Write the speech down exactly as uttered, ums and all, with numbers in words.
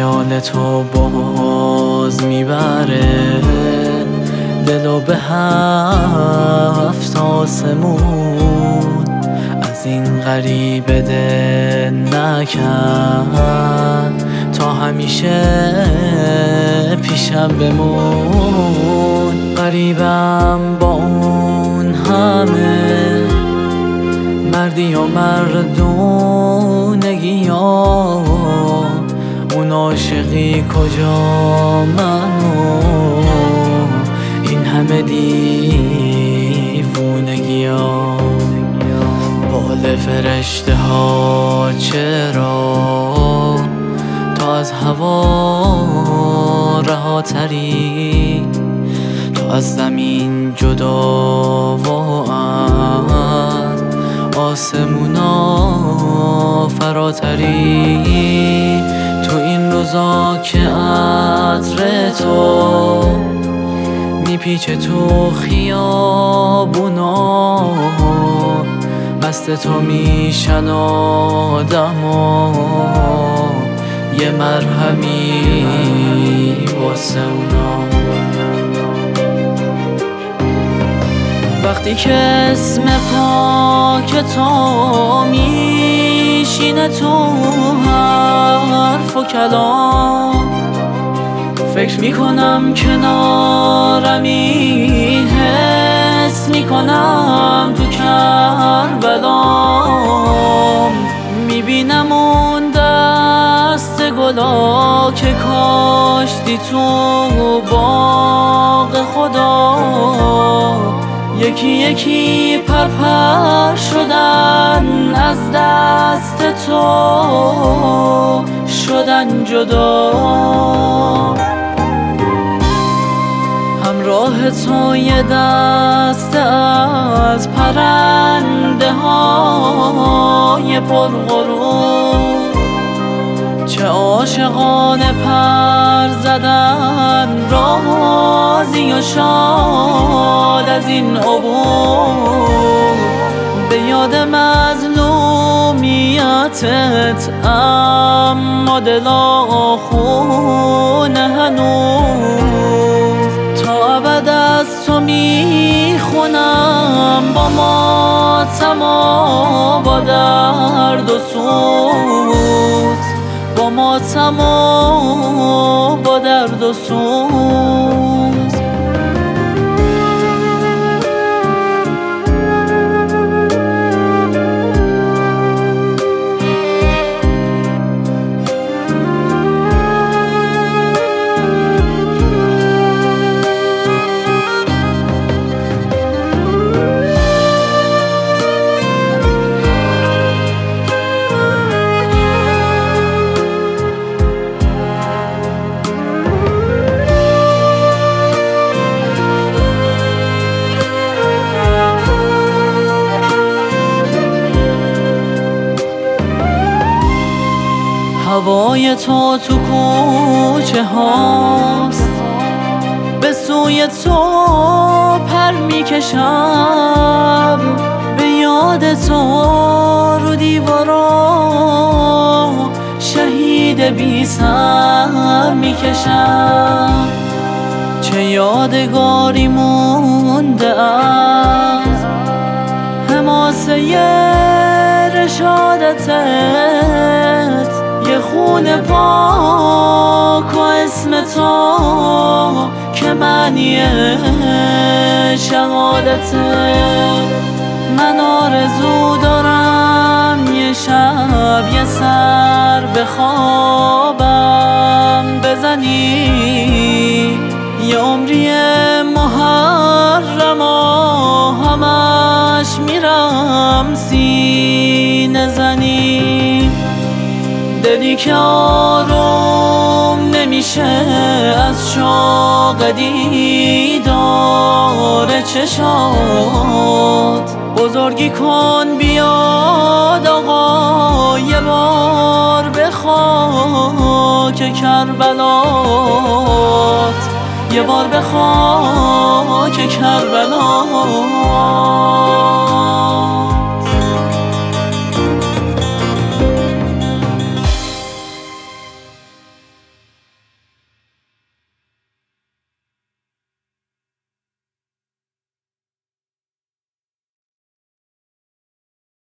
خیال تو باز میبره دلو به هفت آسمون، از این غریبه دل نکن تا همیشه پیشم بمون. غریبم با اون همه مردی و مردونگی ها، اون عاشقی کجا منو این همه دیوونگی ها. بال فرشته ها چرا تو از هوا رهاتری، تو از زمین جدا و از آسمونا فراتری. تو این روزا که عطر تو میپیچه تو خیابونا، مست تو میشن آدما، یه مرهمی واسه اونا. وقتی که اسم پاک تو میشینه تو حرف و کلام، فکر میکنم کنارمی، حس میکنم تو کربلام. میبینم اون دست گلا که کاشتی تو باغ خدا، یکی یکی پرپر شدن از دست تو، شدن جدا. همراه تو یه دست از پرنده های پرغرور، چه عاشقانه پر زدن رازی و شاد از این عبور. به یاد مظلومیتت اما دلا خونه هنوز، تا ابد از تو میخونم با ماتم و با درد و سوز، با ماتم و با درد و سوز. هوای تو تو کوچه هاست، به سوی تو پر میکشم، به یاد تو رو دیوارا شهید بی سر میکشم. چه یادگاری مونده از حماسه رشادتت، یه خون پاک و اسم تو که معنی شهادته. من آرزو دارم یه شب یه سر به خوابم بزنی، یه عمری محرم و همش میرم سینه زنی. دلی که آروم نمیشه از شوق دیدار چشات، بزرگی کن بیاد آقا یه بار به خاک کربلات، یه بار به خاک کربلات.